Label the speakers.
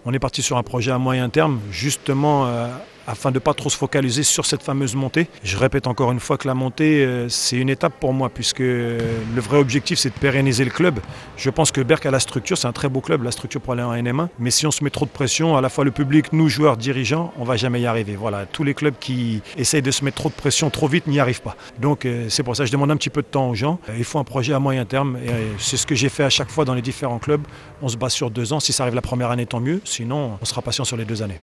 Speaker 1: On est parti sur un projet à moyen terme, justement afin de ne pas trop se focaliser sur cette fameuse montée. Je répète encore une fois que la montée, c'est une étape pour moi, puisque le vrai objectif, c'est de pérenniser le club. Je pense que Berck a la structure, c'est un très beau club, la structure pour aller en NM1. Mais si on se met trop de pression, à la fois le public, nous, joueurs, dirigeants, on ne va jamais y arriver. Voilà, tous les clubs qui essayent de se mettre trop de pression trop vite n'y arrivent pas. Donc c'est pour ça que je demande un petit peu de temps aux gens. Il faut un projet à moyen terme, et c'est ce que j'ai fait à chaque fois dans les différents clubs. On se base sur 2 ans. Si ça arrive la première année, tant mieux. Sinon, on sera patient sur les 2 années.